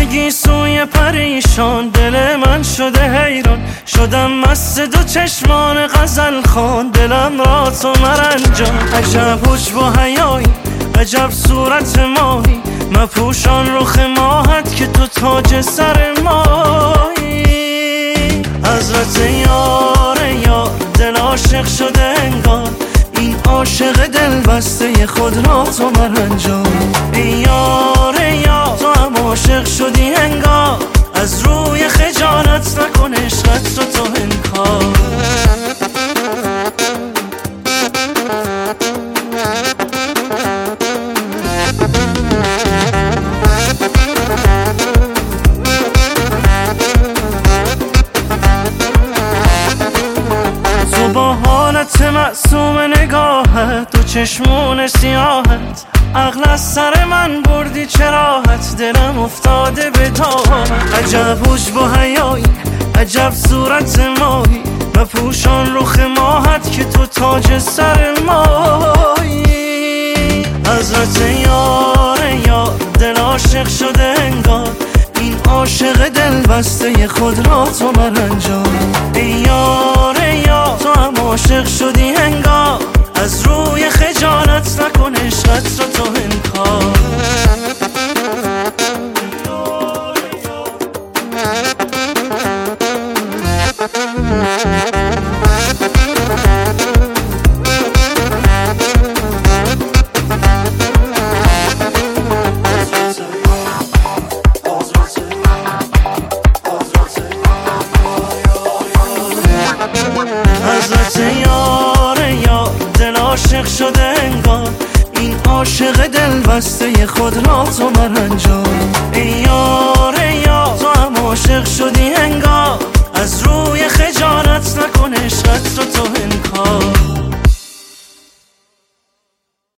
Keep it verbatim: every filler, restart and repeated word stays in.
بگی سوی پریشان، دل من شده حیران، شدم مست دو چشمان غزل خوان، دلم را تو مرنجان. عجب حجب و حیایی، عجب صورت ماهی، مپوشان رخ ماهت که تو تاج سر ماهی. حضرت یار یار، دل عاشق شده انگار، این عاشق دل بسته خود را تو مرنجان. ای یار یار، تو هم عاشق شدی انگار، از روی خجالت نکن عشقت رو تو انکار. تو با حالت معصوم نگاهت، دو چشمون سیاهت، عقل از سر من بردی چراحت، دلم افتاده به تاهت. عجب حجب و حیایی، عجب صورت ماهی، مپوشان رخ ماهت که تو تاج سر ماهی. حضرت یار یار، دل عاشق شده انگار، این عاشق دل بسته خود را تو مرنجان. ای یار یار، تو هم عاشق شدی انگار، از روی خجالت نکن عشقت رو تو انکار. حضرت یار یار، دل عاشق شده انگار، این عاشق دل بسته خود را تو مرنجان. ای یار یار، تو هم عاشق شدی انگار، از روی خجالت نکن عشقت رو تو